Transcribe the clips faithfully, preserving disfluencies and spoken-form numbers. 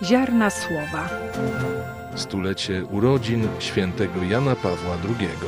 Ziarna słowa. Stulecie urodzin świętego Jana Pawła drugiego.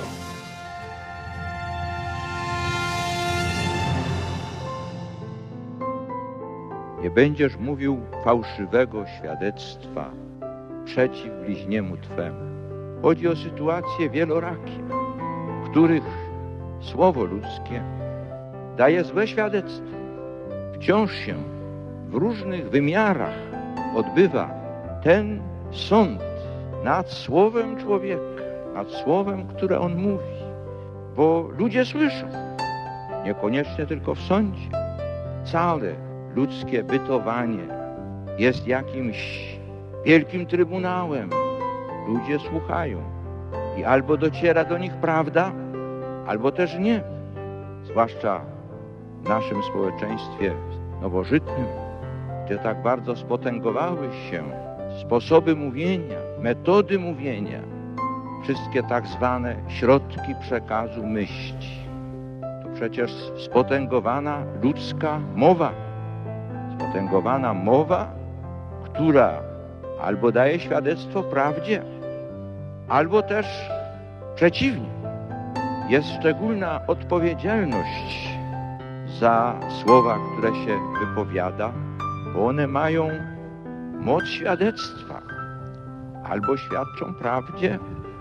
Nie będziesz mówił fałszywego świadectwa przeciw bliźniemu Twemu. Chodzi o sytuacje wielorakie, w których słowo ludzkie daje złe świadectwo. Wciąż się w różnych wymiarach odbywa ten sąd nad słowem człowieka, nad słowem, które on mówi. Bo ludzie słyszą, niekoniecznie tylko w sądzie. Całe ludzkie bytowanie jest jakimś wielkim trybunałem. Ludzie słuchają i albo dociera do nich prawda, albo też nie. Zwłaszcza w naszym społeczeństwie nowożytnym, gdzie tak bardzo spotęgowały się sposoby mówienia, metody mówienia, wszystkie tak zwane środki przekazu myśli. To przecież spotęgowana ludzka mowa. Spotęgowana mowa, która albo daje świadectwo prawdzie, albo też przeciwnie. Jest szczególna odpowiedzialność za słowa, które się wypowiada, bo one mają moc świadectwa. Albo świadczą prawdzie,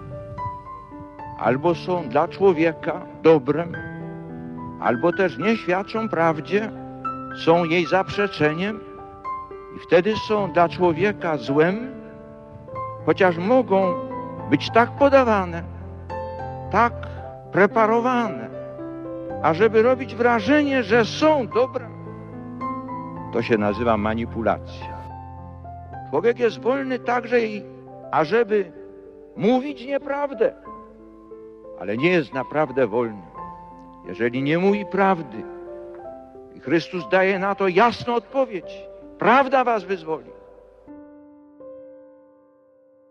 albo są dla człowieka dobrem, albo też nie świadczą prawdzie, są jej zaprzeczeniem i wtedy są dla człowieka złem, chociaż mogą być tak podawane, tak preparowane, ażeby robić wrażenie, że są dobre. To się nazywa manipulacja. Człowiek jest wolny także i ażeby mówić nieprawdę, ale nie jest naprawdę wolny, jeżeli nie mówi prawdy. I Chrystus daje na to jasną odpowiedź. Prawda was wyzwoli.